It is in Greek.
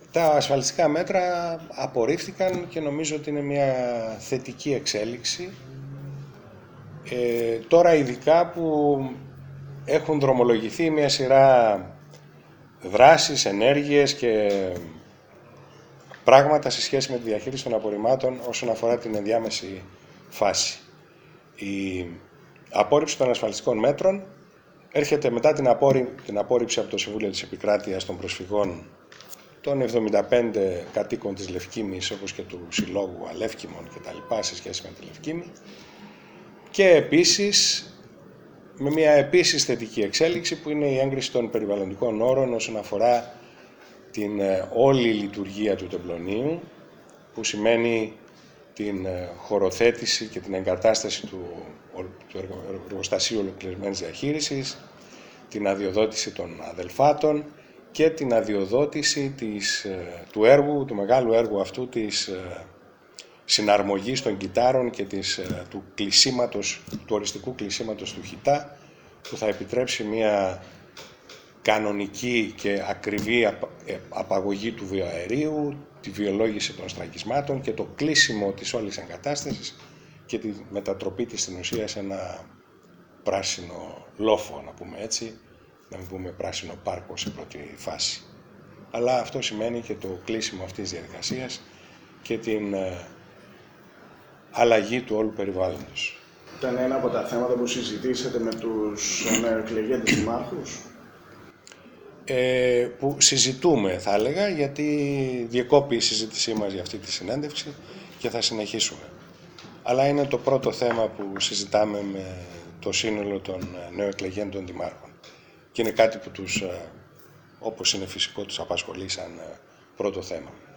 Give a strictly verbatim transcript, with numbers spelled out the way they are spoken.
Τα ασφαλιστικά μέτρα απορρίφθηκαν και νομίζω ότι είναι μια θετική εξέλιξη. Ε, τώρα ειδικά που έχουν δρομολογηθεί μια σειρά δράσεις, ενέργειες και πράγματα σε σχέση με τη διαχείριση των απορριμμάτων όσον αφορά την ενδιάμεση φάση. Η απόρριψη των ασφαλιστικών μέτρων έρχεται μετά την, απόρρι... την απόρριψη από το Συμβούλιο της Επικράτειας των Προσφυγών των εβδομήντα πέντε κατοίκων της Λευκήμης, όπως και του Συλλόγου Αλεύκημων κτλ. Σε σχέση με τη Λευκήμη, και επίσης με μια επίσης θετική εξέλιξη που είναι η έγκριση των περιβαλλοντικών όρων όσον αφορά την όλη λειτουργία του τεμπλονείου, που σημαίνει την χωροθέτηση και την εγκατάσταση του, του εργοστασίου ολοκληρωμένης διαχείρισης, την αδειοδότηση των αδελφάτων και την αδειοδότηση της, του έργου, του μεγάλου έργου αυτού της συναρμογής των κυτάρων και της, του, κλεισίματος, του οριστικού κλεισίματος του χιτά, που θα επιτρέψει μια κανονική και ακριβή απαγωγή του βιοαερίου, τη βιολόγηση των στραγγισμάτων και το κλείσιμο της όλης εγκατάστασης και τη μετατροπή της στην ουσία σε ένα πράσινο λόφο, να πούμε έτσι, να μην πούμε πράσινο πάρκο σε πρώτη φάση. Αλλά αυτό σημαίνει και το κλείσιμο αυτής της διαδικασίας και την αλλαγή του όλου περιβάλλοντος. Ήταν ένα από τα θέματα που συζητήσατε με τους νεοεκλεγέντες δημάρχους. Ε, που συζητούμε, θα έλεγα, γιατί διεκόπη η συζήτησή μας για αυτή τη συνέντευξη και θα συνεχίσουμε. Αλλά είναι το πρώτο θέμα που συζητάμε με το σύνολο των νεοεκλεγέντων δημάρχων. Και είναι κάτι που τους, όπως είναι φυσικό, τους απασχολεί σαν πρώτο θέμα.